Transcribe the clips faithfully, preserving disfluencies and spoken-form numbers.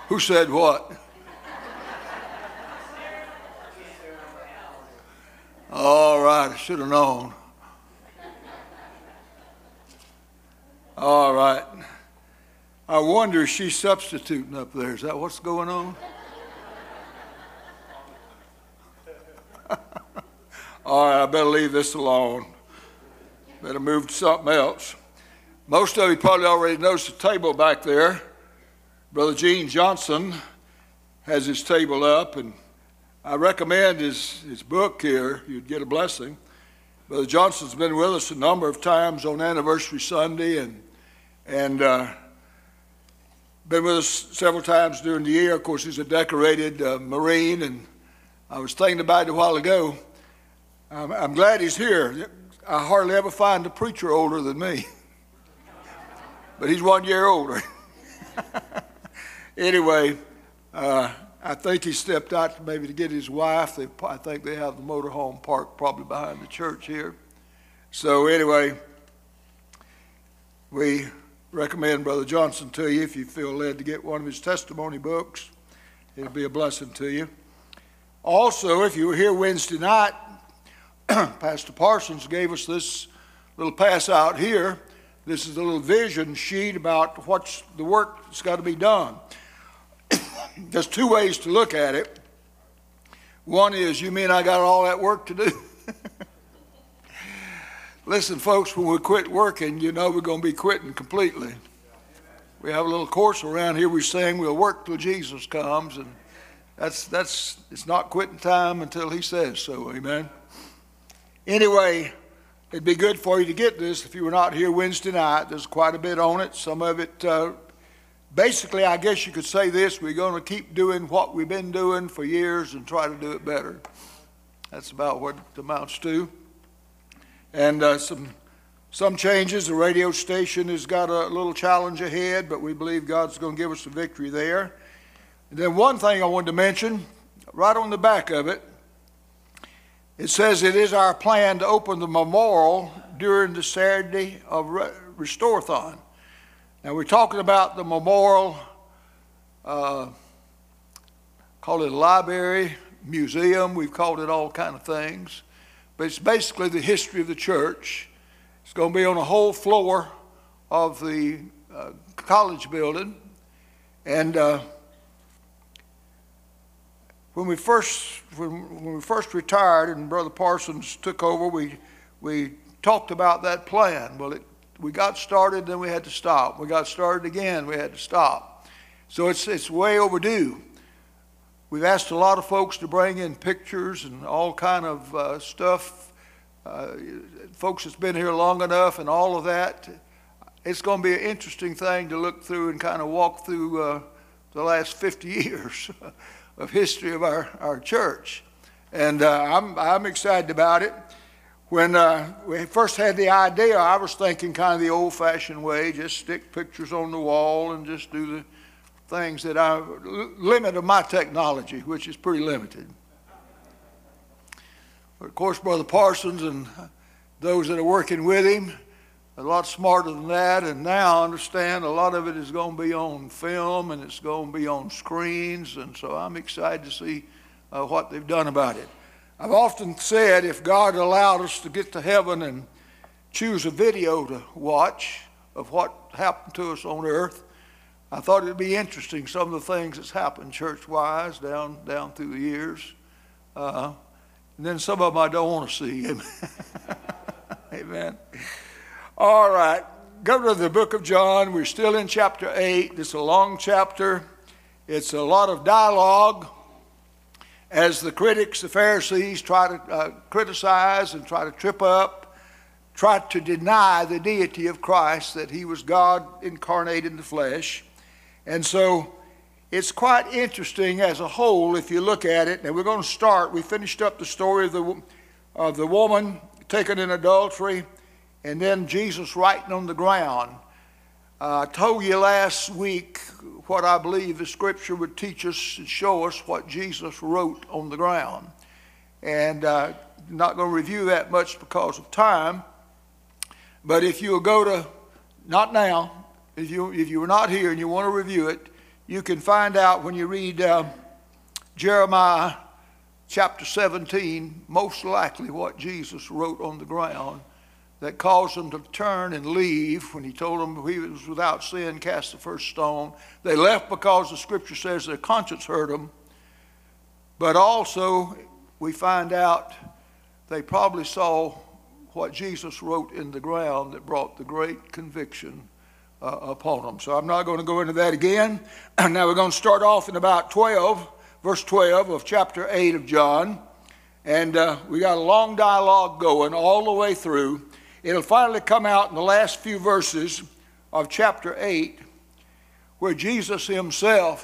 Who said what? All right, I should have known. All right. I wonder if she's substituting up there. Is that what's going on? All right, I better leave this alone. Better move to something else. Most of you probably already noticed the table back there. Brother Gene Johnson has his table up, and I recommend his, his book here. You'd get a blessing. Brother Johnson's been with us a number of times on Anniversary Sunday, and and uh, been with us several times during the year. Of course, he's a decorated uh, Marine, and I was thinking about it a while ago. I'm, I'm glad he's here. I hardly ever find a preacher older than me, but he's one year older. Anyway, uh, I think he stepped out maybe to get his wife. They, I think they have the motorhome parked probably behind the church here. So anyway, we recommend Brother Johnson to you if you feel led to get one of his testimony books. It'll be a blessing to you. Also, if you were here Wednesday night, Pastor Parsons gave us this little pass out here. This is a little vision sheet about what's the work that's got to be done. There's two ways to look at it. One is, you mean I got all that work to do? Listen, folks, when we quit working, you know we're going to be quitting completely. We have a little course around here. We sing, we'll work till Jesus comes, and that's that's it's not quitting time until he says so. Amen. Anyway, it'd be good for you to get this if you were not here Wednesday night. There's quite a bit on it. Some of it, uh, basically, I guess you could say this: we're going to keep doing what we've been doing for years and try to do it better. That's about what it amounts to. And uh, some some changes. The radio station has got a little challenge ahead, but we believe God's going to give us the victory there. And then one thing I wanted to mention, right on the back of it, it says it is our plan to open the memorial during the Saturday of Restorathon. Now we're talking about the memorial, uh, call it a library, museum. We've called it all kind of things. But it's basically the history of the church. It's going to be on a whole floor of the uh, college building. And uh, when we first when, when we first retired and Brother Parsons took over, we we talked about that plan. Well, it, we got started, then we had to stop. We got started again, we had to stop. So it's it's way overdue. We've asked a lot of folks to bring in pictures and all kind of uh, stuff. Uh, folks that's been here long enough and all of that. It's going to be an interesting thing to look through and kind of walk through uh, the last fifty years of history of our, our church. And uh, I'm, I'm excited about it. When uh, we first had the idea, I was thinking kind of the old-fashioned way, just stick pictures on the wall and just do the things that I, limit of my technology, which is pretty limited. But of course, Brother Parsons and those that are working with him are a lot smarter than that, and now I understand a lot of it is going to be on film and it's going to be on screens, and so I'm excited to see uh, what they've done about it. I've often said if God allowed us to get to heaven and choose a video to watch of what happened to us on earth, I thought it'd be interesting, some of the things that's happened church-wise down down through the years. Uh, and then some of them I don't want to see. Amen. Amen. All right. Go to the book of John. We're still in chapter eight. It's a long chapter. It's a lot of dialogue as the critics, the Pharisees, try to uh, criticize and try to trip up, try to deny the deity of Christ, that he was God incarnate in the flesh. And so it's quite interesting as a whole if you look at it. And we're going to start. We finished up the story of the, of the woman taken in adultery and then Jesus writing on the ground. Uh, I told you last week what I believe the scripture would teach us and show us what Jesus wrote on the ground. And uh, I'm not going to review that much because of time. But if you'll go to, not now, if you if you were not here and you want to review it, you can find out when you read uh, Jeremiah chapter seventeen, most likely what Jesus wrote on the ground that caused them to turn and leave when he told them he was without sin, cast the first stone. They left because the scripture says their conscience hurt them. But also we find out they probably saw what Jesus wrote in the ground that brought the great conviction uh, upon them. So I'm not going to go into that again. Now we're going to start off in about twelve, verse twelve of chapter eight of John. And uh, we got a long dialogue going all the way through. It'll finally come out in the last few verses of chapter eight, where Jesus himself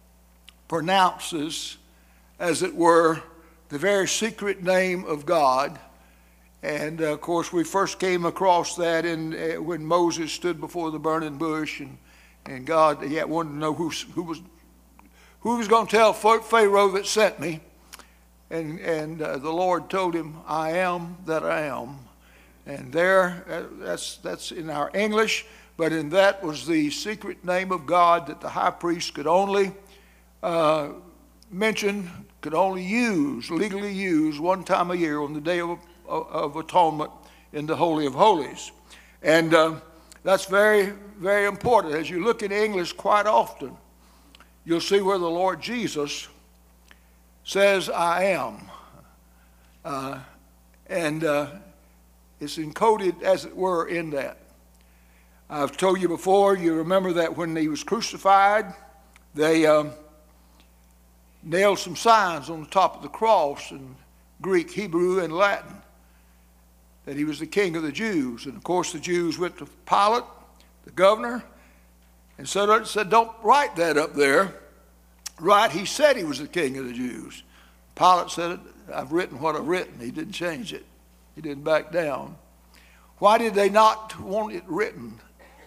pronounces, as it were, the very secret name of God. And uh, of course, we first came across that in uh, when Moses stood before the burning bush, and and God he wanted to know who who was who was going to tell Pharaoh that sent me, and and uh, the Lord told him, "I am that I am." And there, uh, that's that's in our English, but in that was the secret name of God that the high priest could only uh, mention, could only use, legally use one time a year on the Day of, of Atonement in the Holy of Holies. And uh, that's very, very important. As you look in English quite often, you'll see where the Lord Jesus says, "I am." Uh, and uh, it's encoded, as it were, in that. I've told you before, you remember that when he was crucified, they um, nailed some signs on the top of the cross in Greek, Hebrew, and Latin, that he was the King of the Jews. And of course the Jews went to Pilate, the governor, and said, said don't write that up there. Right, he said he was the King of the Jews. Pilate said, "I've written what I've written." He didn't change it. He didn't back down. Why did they not want it written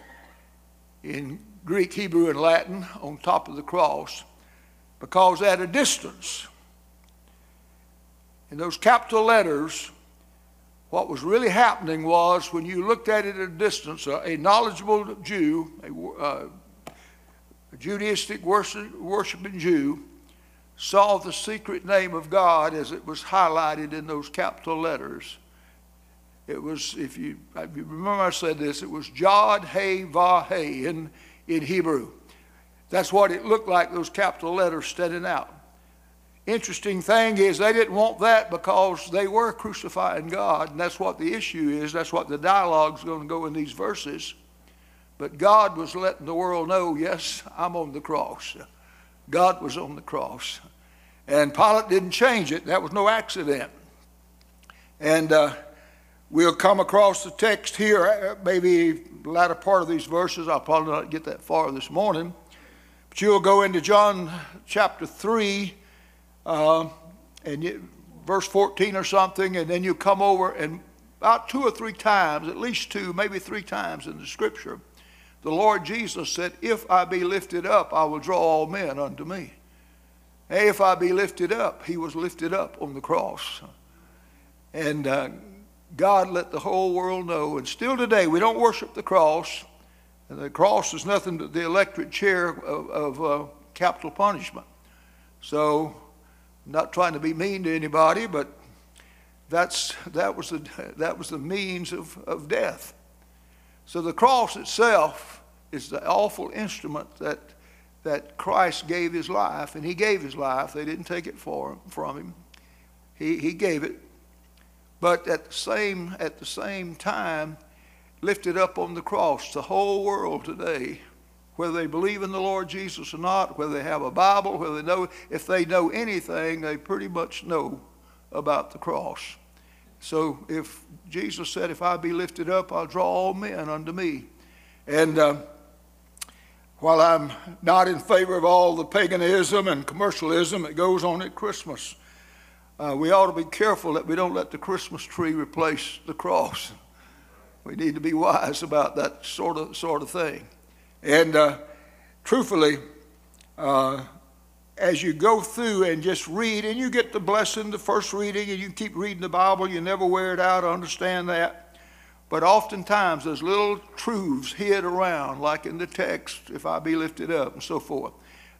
in Greek, Hebrew, and Latin on top of the cross? Because at a distance, in those capital letters, what was really happening was when you looked at it at a distance, a, a knowledgeable Jew, a, uh, a Judaistic worship, worshiping Jew, saw the secret name of God as it was highlighted in those capital letters. It was, if you, if you remember I said this, it was Yod He Vah He in, in Hebrew. That's what it looked like, those capital letters standing out. Interesting thing is they didn't want that because they were crucifying God, and that's what the issue is. That's what the dialogue is going to go in these verses. But God was letting the world know, yes, I'm on the cross. God was on the cross. And Pilate didn't change it. That was no accident. And uh, we'll come across the text here, maybe the latter part of these verses. I'll probably not get that far this morning. But you'll go into John chapter three, uh, and you, verse fourteen or something, and then you come over, and about two or three times, at least two, maybe three times in the scripture, the Lord Jesus said, "If I be lifted up, I will draw all men unto me." Hey, if I be lifted up, he was lifted up on the cross. And uh, God let the whole world know. And still today, we don't worship the cross. And the cross is nothing but the electric chair of, of uh, capital punishment. So, I'm not trying to be mean to anybody, but that's, that, was the, that was the means of, of death. So the cross itself is the awful instrument that that Christ gave his life, and he gave his life. They didn't take it for, from him. He, he gave it. But at the same at the same time, lifted up on the cross, the whole world today, whether they believe in the Lord Jesus or not, whether they have a Bible, whether they know, if they know anything, they pretty much know about the cross. So if Jesus said, "If I be lifted up, I'll draw all men unto me." And uh, while I'm not in favor of all the paganism and commercialism that goes on at Christmas, uh, we ought to be careful that we don't let the Christmas tree replace the cross. We need to be wise about that sort of sort of thing. And uh, truthfully, uh, as you go through and just read, and you get the blessing, the first reading, and you keep reading the Bible, you never wear it out, understand that. But oftentimes there's little truths hid around, like in the text, "If I be lifted up," and so forth.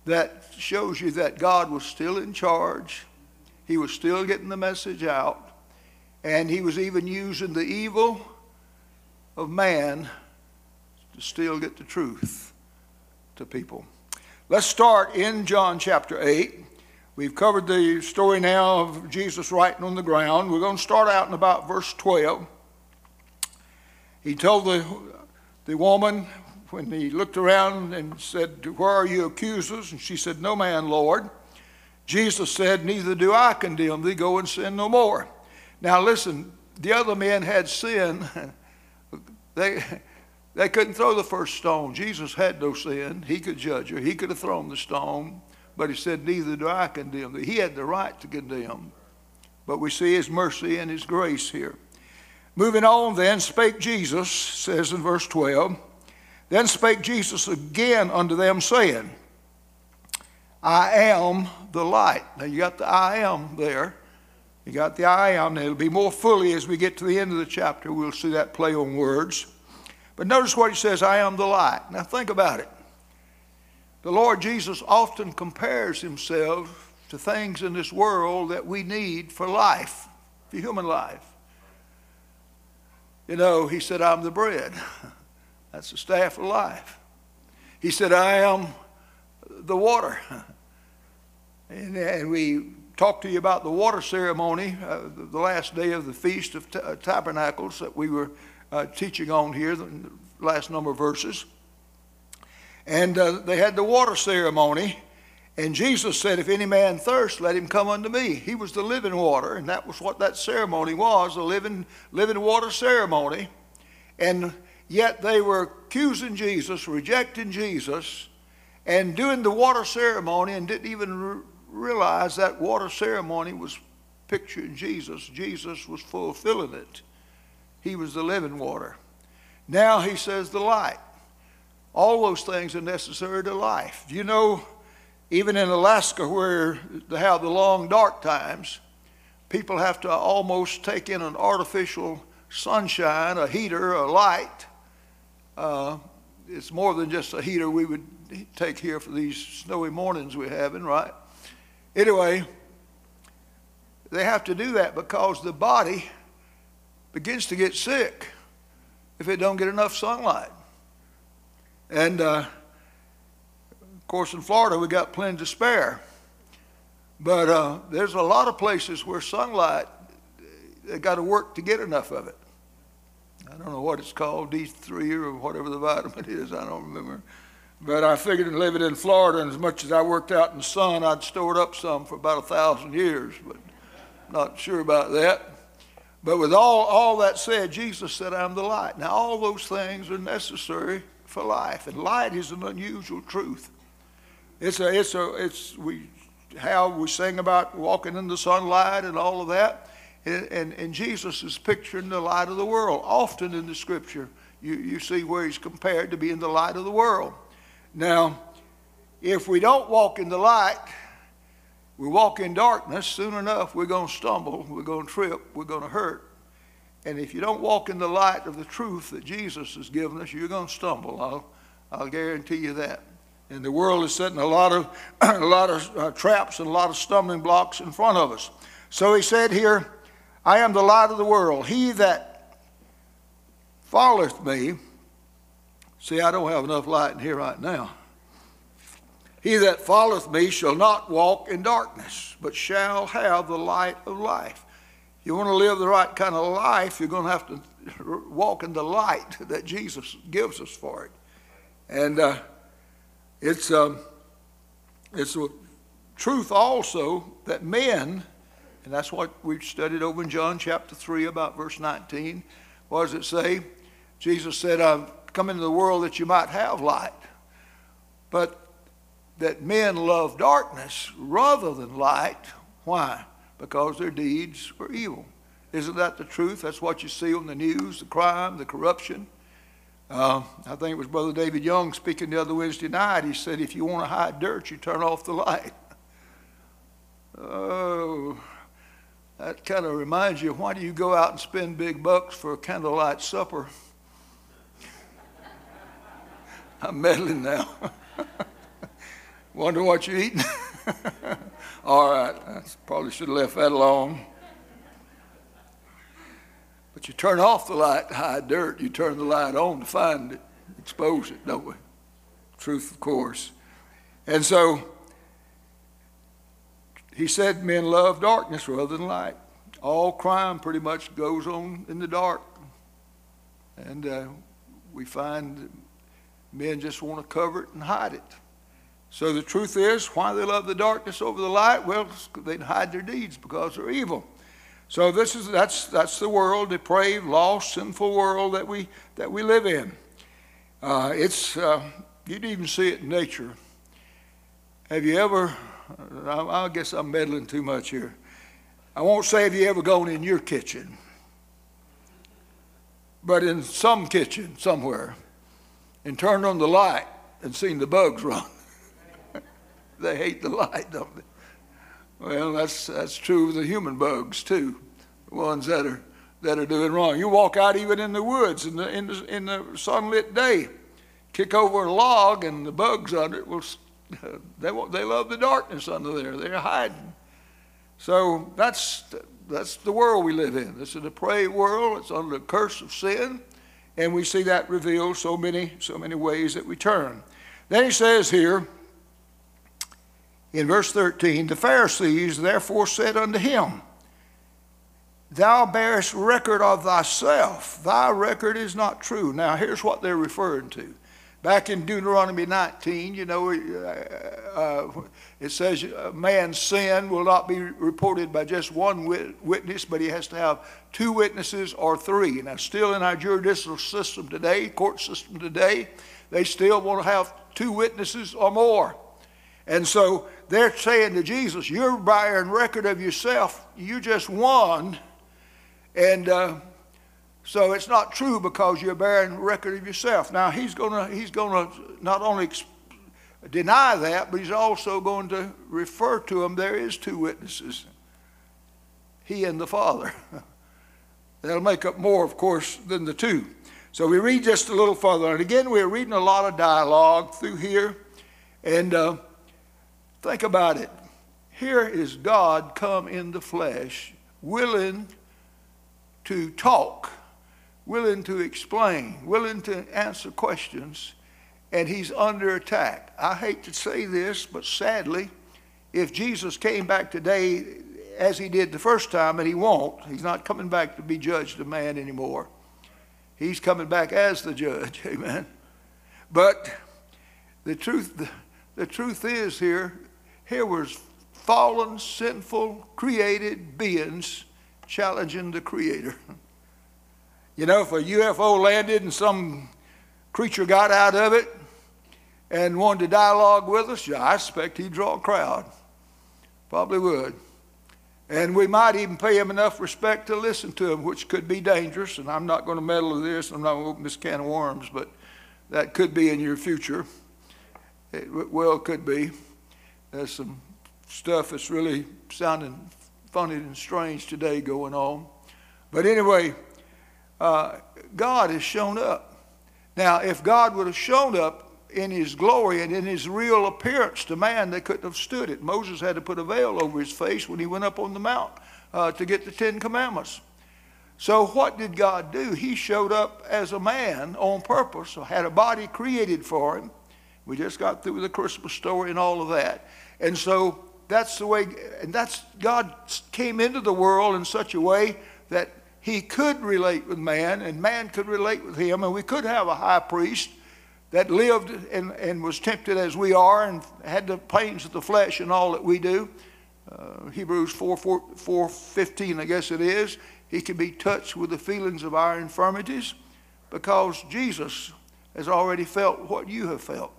that shows you that God was still in charge. He was still getting the message out. And he was even using the evil of man to still get the truth to people. Let's start in John chapter eight. We've covered the story now of Jesus writing on the ground. We're going to start out in about verse twelve. He told the, the woman, when he looked around and said, "Where are your accusers?" And she said, "No man, Lord." Jesus said, "Neither do I condemn thee. Go and sin no more." Now listen, the other men had sin. They, they couldn't throw the first stone. Jesus had no sin. He could judge her. He could have thrown the stone. But he said, "Neither do I condemn thee." He had the right to condemn. But we see his mercy and his grace here. Moving on then, spake Jesus, says in verse twelve, "Then spake Jesus again unto them, saying, I am the light." Now you got the I am there. You got the I am. Now it'll be more fully as we get to the end of the chapter. We'll see that play on words. But notice what he says, "I am the light." Now think about it. The Lord Jesus often compares himself to things in this world that we need for life, for human life. You know, he said, "I'm the bread." That's the staff of life. He said, "I am the water." And, and we talked to you about the water ceremony, uh, the last day of the Feast of T- Tabernacles that we were uh, teaching on here, the last number of verses. And uh, they had the water ceremony. And Jesus said, "If any man thirst, let him come unto me." He was the living water, and that was what that ceremony was, a living, living water ceremony. And yet they were accusing Jesus, rejecting Jesus, and doing the water ceremony and didn't even re- realize that water ceremony was picturing Jesus. Jesus was fulfilling it. He was the living water. Now he says the light. All those things are necessary to life. You know, even in Alaska, where they have the long dark times, people have to almost take in an artificial sunshine, a heater, a light. Uh, it's more than just a heater we would take here for these snowy mornings we're having, right? Anyway, they have to do that because the body begins to get sick if it don't get enough sunlight. And uh, of course, in Florida, we got plenty to spare. But uh, there's a lot of places where sunlight, they got to work to get enough of it. I don't know what it's called, D three or whatever the vitamin is, I don't remember. But I figured in living in Florida, and as much as I worked out in the sun, I'd stored up some for about a thousand years, but not sure about that. But with all, all that said, Jesus said, "I'm the light." Now, all those things are necessary for life, and light is an unusual truth. It's a, it's a, it's we, how we sing about walking in the sunlight and all of that, and, and, and Jesus is picturing the light of the world. Often in the Scripture, you, you see where he's compared to being the light of the world. Now, if we don't walk in the light, we walk in darkness, soon enough we're going to stumble, we're going to trip, we're going to hurt. And if you don't walk in the light of the truth that Jesus has given us, you're going to stumble. I'll, I'll guarantee you that. And the world is setting a lot of, a lot of uh, traps and a lot of stumbling blocks in front of us. So he said here, "I am the light of the world. He that followeth me," see, I don't have enough light in here right now. "He that followeth me shall not walk in darkness, but shall have the light of life." You want to live the right kind of life, you're going to have to walk in the light that Jesus gives us for it. And uh, it's, um, it's a truth also that men, and that's what we've studied over in John chapter three about verse nineteen. What does it say? Jesus said, "I've come into the world that you might have light." But that men love darkness rather than light. Why? Because their deeds were evil. Isn't that the truth? That's what you see on the news, the crime, the corruption. Uh, I think it was Brother David Young speaking the other Wednesday night. He said, if you want to hide dirt, you turn off the light. Oh, that kind of reminds you, why do you go out and spend big bucks for a candlelight supper? I'm meddling now. Wonder what you're eating? All right, I probably should have left that alone. But you turn off the light to hide dirt. You turn the light on to find it, expose it, don't we? Truth, of course. And so he said men love darkness rather than light. All crime pretty much goes on in the dark. And uh, we find men just want to cover it and hide it. So the truth is, why they love the darkness over the light? Well, they hide their deeds because they're evil. So this is that's that's the world, depraved, lost, sinful world that we that we live in. Uh, it's uh, you'd even see it in nature. Have you ever? I, I guess I'm meddling too much here. I won't say have you ever gone in your kitchen, but in some kitchen somewhere, and turned on the light and seen the bugs run. They hate the light, don't they? Well, that's that's true of the human bugs too, the ones that are that are doing wrong. You walk out even in the woods in the in the, in the sunlit day, kick over a log and the bugs under it will. They they love the darkness under there. They're hiding. So that's that's the world we live in. It's a depraved world. It's under the curse of sin, and we see that revealed so many so many ways that we turn. Then he says here. In verse thirteen, the Pharisees therefore said unto him, Thou bearest record of thyself. Thy record is not true. Now, here's what they're referring to. Back in Deuteronomy nineteen, you know, uh, uh, it says a man's sin will not be reported by just one wit- witness, but he has to have two witnesses or three. Now, still in our judicial system today, court system today, they still want to have two witnesses or more. And so they're saying to Jesus, you're bearing record of yourself. You just won. And uh, so it's not true because you're bearing record of yourself. Now, he's going to he's going to not only exp- deny that, but he's also going to refer to them. There is two witnesses, he and the Father. That'll make up more, of course, than the two. So we read just a little further. And again, we're reading a lot of dialogue through here. And uh, think about it. Here is God come in the flesh, willing to talk, willing to explain, willing to answer questions, and he's under attack. I hate to say this, but sadly, if Jesus came back today as he did the first time, and he won't, he's not coming back to be judged of man anymore. He's coming back as the judge, amen. But the truth, the, the truth is here, here was fallen, sinful, created beings challenging the Creator. You know, if a U F O landed and some creature got out of it and wanted to dialogue with us, yeah, I expect he'd draw a crowd. Probably would. And we might even pay him enough respect to listen to him, which could be dangerous. And I'm not going to meddle with this. I'm not going to open this can of worms, but that could be in your future. It well could be. There's some stuff that's really sounding funny and strange today going on. But anyway, uh, God has shown up. Now, if God would have shown up in his glory and in his real appearance to man, they couldn't have stood it. Moses had to put a veil over his face when he went up on the mount uh, to get the Ten Commandments. So what did God do? He showed up as a man on purpose, had a body created for him. We just got through the Christmas story and all of that. And so that's the way, and that's, God came into the world in such a way that he could relate with man and man could relate with him, and we could have a high priest that lived and, and was tempted as we are and had the pains of the flesh and all that we do. Uh, Hebrews four fifteen, I guess it is. He can be touched with the feelings of our infirmities because Jesus has already felt what you have felt.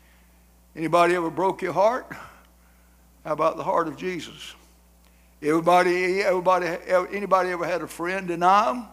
Anybody ever broke your heart? How about the heart of Jesus? Everybody, everybody, anybody ever had a friend deny him?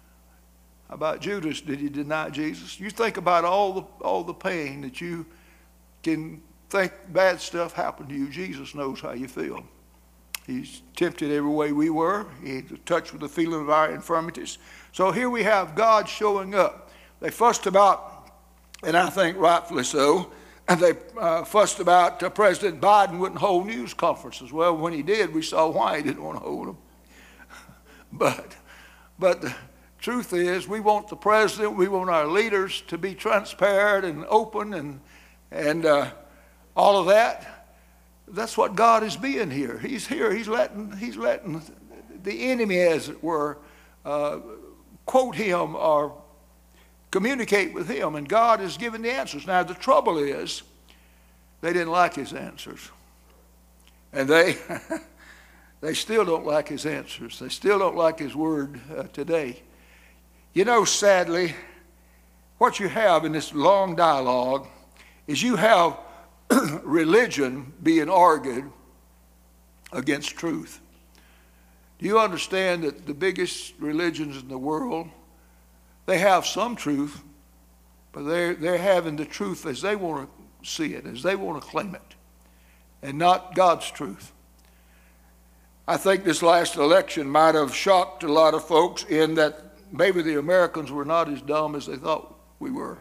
How about Judas? Did he deny Jesus? You think about all the all the pain that you can think bad stuff happened to you. Jesus knows how you feel. He's tempted every way we were. He's touched with the feeling of our infirmities. So here we have God showing up. They fussed about, and I think rightfully so, And they uh, fussed about uh, President Biden wouldn't hold news conferences. Well, when he did, we saw why he didn't want to hold them. but, but the truth is, we want the president, we want our leaders to be transparent and open and, and uh, all of that. That's what God is being here. He's here. He's letting, he's letting the enemy, as it were, uh, quote him or communicate with him, and God is giving the answers. Now, the trouble is, they didn't like his answers. And they, they still don't like his answers. They still don't like his word uh, today. You know, sadly, what you have in this long dialogue is you have religion being argued against truth. Do you understand that the biggest religions in the world, they have some truth, but they're, they're having the truth as they want to see it, as they want to claim it, and not God's truth. I think this last election might have shocked a lot of folks in that maybe the Americans were not as dumb as they thought we were.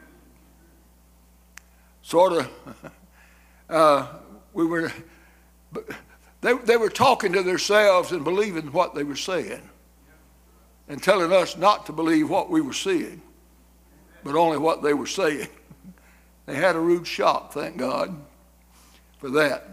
Sort of, uh, we were, they, they were talking to themselves and believing what they were saying, and telling us not to believe what we were seeing, but only what they were saying. They had a rude shock, thank God for that.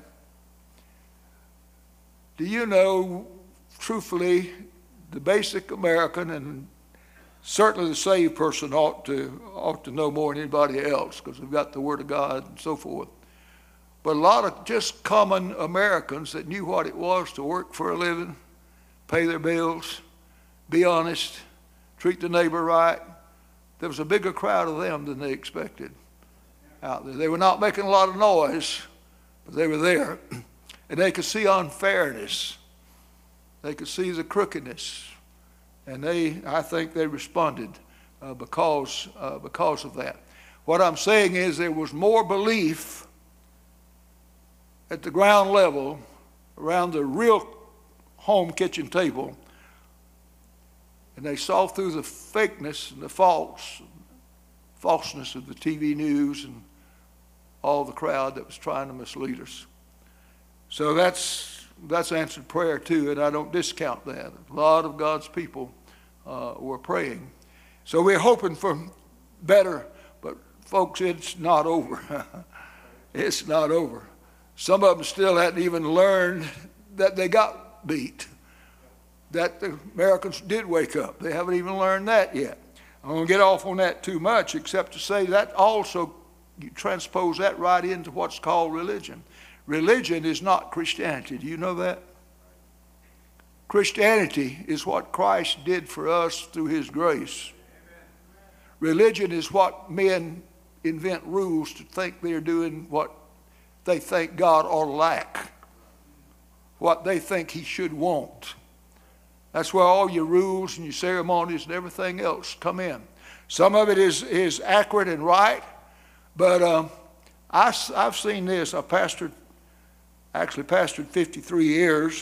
Do you know, truthfully, the basic American, and certainly the saved person ought to, ought to know more than anybody else, because we've got the Word of God and so forth. But a lot of just common Americans that knew what it was to work for a living, pay their bills, be honest, treat the neighbor right. There was a bigger crowd of them than they expected out there. They were not making a lot of noise, but they were there. And they could see unfairness. They could see the crookedness. And they, I think they responded uh, because, uh, because of that. What I'm saying is there was more belief at the ground level around the real home kitchen table. And they saw through the fakeness and the false, falseness of the T V news and all the crowd that was trying to mislead us. So that's, that's answered prayer too, and I don't discount that. A lot of God's people uh, were praying. So we're hoping for better, but folks, it's not over. It's not over. Some of them still hadn't even learned that they got beat, that the Americans did wake up. They haven't even learned that yet. I won't get off on that too much, except to say that also, you transpose that right into what's called religion. Religion is not Christianity. Do you know that? Christianity is what Christ did for us through his grace. Religion is what men invent rules to think they're doing what they think God ought to lack, what they think he should want. That's where all your rules and your ceremonies and everything else come in. Some of it is, is accurate and right, but um, I, I've seen this. I pastored, actually pastored fifty-three years,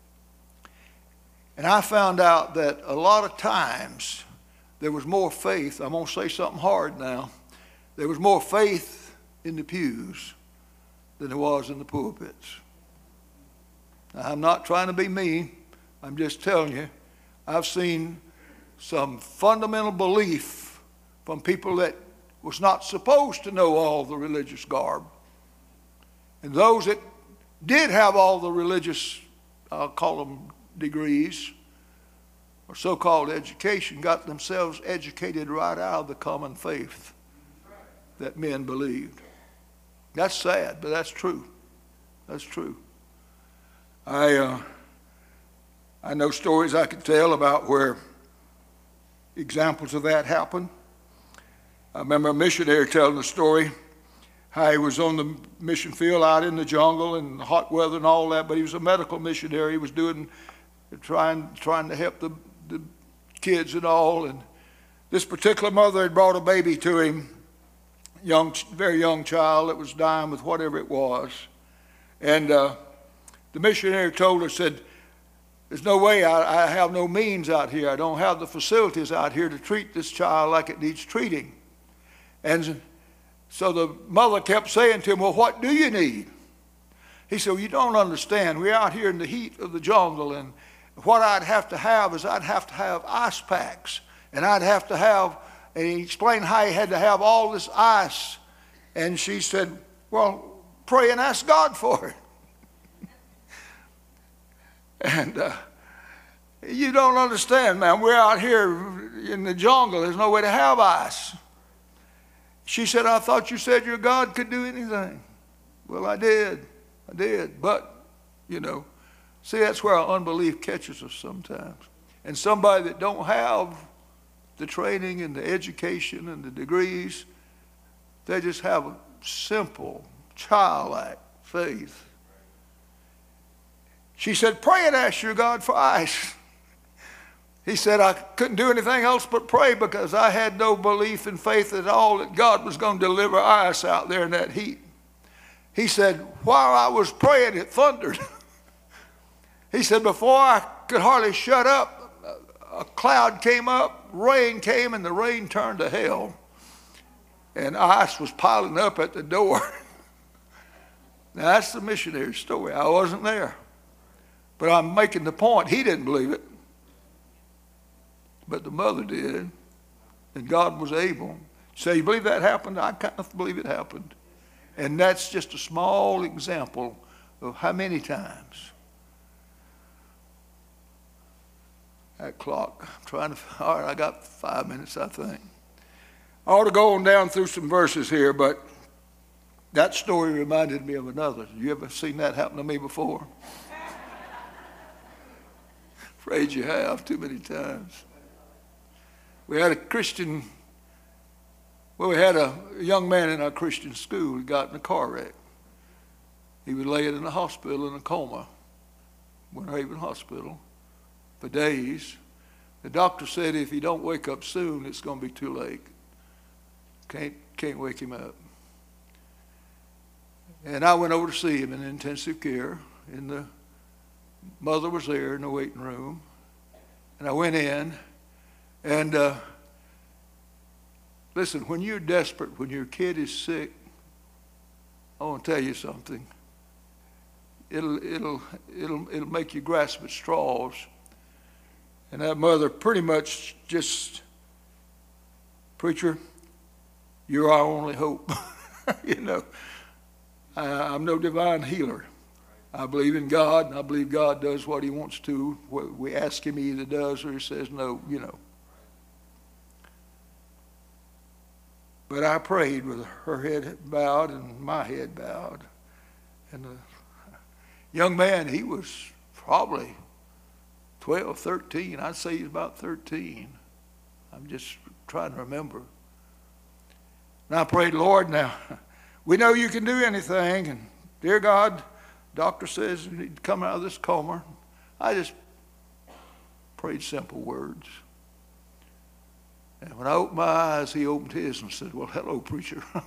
and I found out that a lot of times there was more faith. I'm going to say something hard now. There was more faith in the pews than there was in the pulpits. Now, I'm not trying to be mean. I'm just telling you, I've seen some fundamental belief from people that was not supposed to know all the religious garb. And those that did have all the religious, I'll call them degrees, or so-called education, got themselves educated right out of the common faith that men believed. That's sad, but that's true. That's true. I... Uh, I know stories I could tell about where examples of that happened. I remember a missionary telling a story how he was on the mission field out in the jungle and hot weather and all that, but he was a medical missionary. He was doing, trying, trying to help the, the kids and all. And this particular mother had brought a baby to him, young, very young child that was dying with whatever it was. And uh, the missionary told her, said, there's no way, I, I have no means out here. I don't have the facilities out here to treat this child like it needs treating. And So the mother kept saying to him, well, what do you need? He said, well, you don't understand. We're out here in the heat of the jungle, and what I'd have to have is I'd have to have ice packs. And I'd have to have, and he explained how he had to have all this ice. And she said, well, pray and ask God for it. And uh, you don't understand, man. We're out here in the jungle. There's no way to have ice. She said, I thought you said your God could do anything. Well, I did. I did. But, you know, see, that's where our unbelief catches us sometimes. And somebody that don't have the training and the education and the degrees, they just have a simple, childlike faith. She said, pray and ask your God for ice. He said, I couldn't do anything else but pray because I had no belief and faith at all that God was going to deliver ice out there in that heat. He said, while I was praying, it thundered. He said, before I could hardly shut up, a cloud came up, rain came, and the rain turned to hell. And ice was piling up at the door. Now, that's the missionary story. I wasn't there. But I'm making the point, he didn't believe it. But the mother did. And God was able. So you believe that happened? I kind of believe it happened. And that's just a small example of how many times. That clock, I'm trying to, all right, I got five minutes, I think. I ought to go on down through some verses here, but that story reminded me of another. You ever seen that happen to me before? Afraid you have, too many times. We had a Christian, well, we had a young man in our Christian school who got in a car wreck. He was laying in the hospital in a coma, Winter Haven Hospital, for days. The doctor said if he don't wake up soon, it's going to be too late. Can't, can't wake him up. And I went over to see him in intensive care, and the mother was there in the waiting room. And I went in, and uh, listen, when you're desperate, when your kid is sick, I want to tell you something. It'll, it'll, it'll, it'll make you grasp at straws. And that mother pretty much just, preacher, you're our only hope. You know, I, I'm no divine healer. I believe in God, and I believe God does what he wants to. We ask him, he either does or he says no, you know. But I prayed with her head bowed and my head bowed. And the young man, he was probably twelve, thirteen. I'd say he's about thirteen. I'm just trying to remember. And I prayed, Lord, now, we know you can do anything. And dear God, doctor says you need to come out of this coma. I just prayed simple words. And when I opened my eyes, he opened his and said, well, hello, preacher. You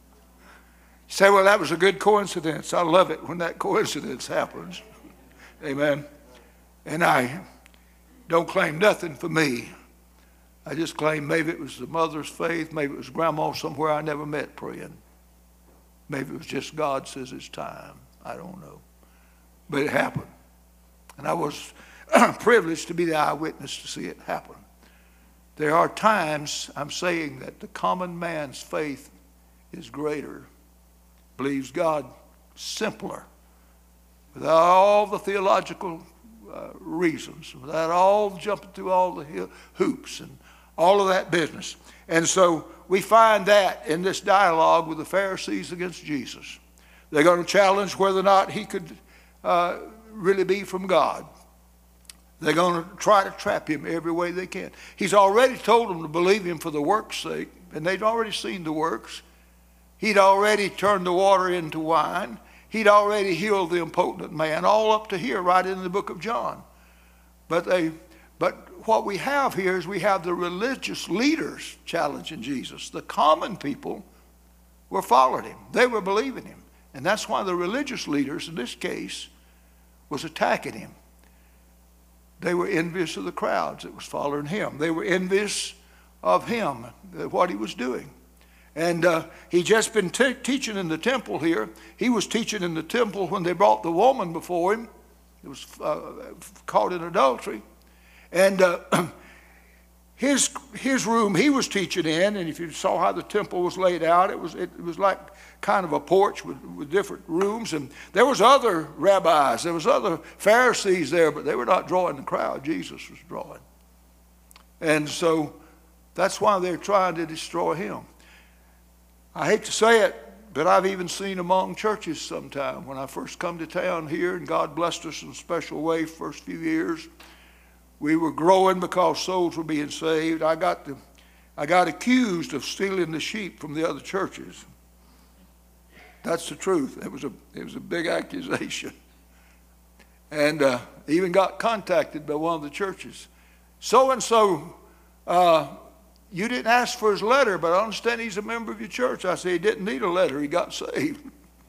say, well, that was a good coincidence. I love it when that coincidence happens. Amen. And I don't claim nothing for me. I just claim maybe it was the mother's faith, maybe it was grandma somewhere I never met praying. Maybe it was just God says it's time. I don't know. But it happened. And I was privileged to be the eyewitness to see it happen. There are times I'm saying that the common man's faith is greater, believes God simpler, without all the theological uh, reasons, without all jumping through all the hoops and all of that business. And so we find that in this dialogue with the Pharisees against Jesus. They're going to challenge whether or not he could uh, really be from God. They're going to try to trap him every way they can. He's already told them to believe him for the work's sake, and they'd already seen the works. He'd already turned the water into wine. He'd already healed the impotent man, all up to here, right in the book of John. But they, but what we have here is we have the religious leaders challenging Jesus. The common people were following him. They were believing him. And that's why the religious leaders, in this case, was attacking him. They were envious of the crowds that was following him. They were envious of him, what he was doing. And uh, he just been te- teaching in the temple here. He was teaching in the temple when they brought the woman before him. It was uh, caught in adultery. And uh, his his room he was teaching in, and if you saw how the temple was laid out, it was it, it was like kind of a porch with, with different rooms. And there was other rabbis, there was other Pharisees there, but they were not drawing the crowd. Jesus was drawing. And so that's why they're trying to destroy him. I hate to say it, but I've even seen among churches sometime when I first come to town here, and God blessed us in a special way first few years. We were growing because souls were being saved. I got the, I got accused of stealing the sheep from the other churches. That's the truth. It was a it was a big accusation, and uh, even got contacted by one of the churches. So and so. Uh, You didn't ask for his letter, but I understand he's a member of your church. I said he didn't need a letter. He got saved.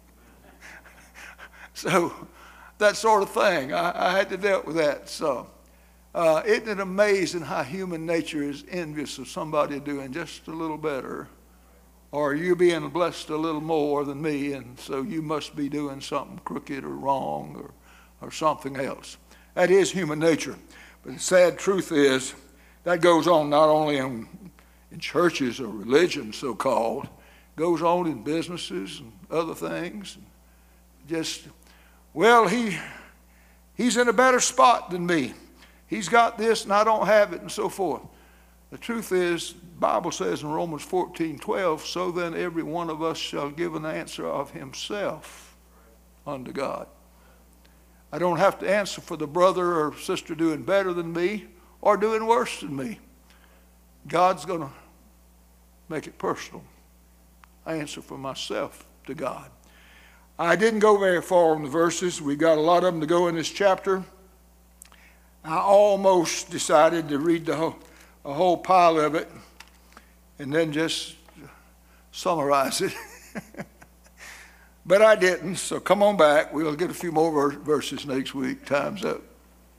So that sort of thing. I, I had to deal with that. So uh, isn't it amazing how human nature is envious of somebody doing just a little better, or you being blessed a little more than me, and so you must be doing something crooked or wrong or, or something else. That is human nature. But the sad truth is that goes on not only in in churches or religion, so-called, goes on in businesses and other things. Just, well, he he's in a better spot than me. He's got this and I don't have it, and so forth. The truth is, the Bible says in Romans fourteen twelve, so then every one of us shall give an answer of himself unto God. I don't have to answer for the brother or sister doing better than me or doing worse than me. God's going to make it personal. I answer for myself to God. I didn't go very far on the verses. We've got a lot of them to go in this chapter. I almost decided to read the whole, a whole pile of it and then just summarize it. But I didn't, so come on back. We'll get a few more verses next week. Time's up.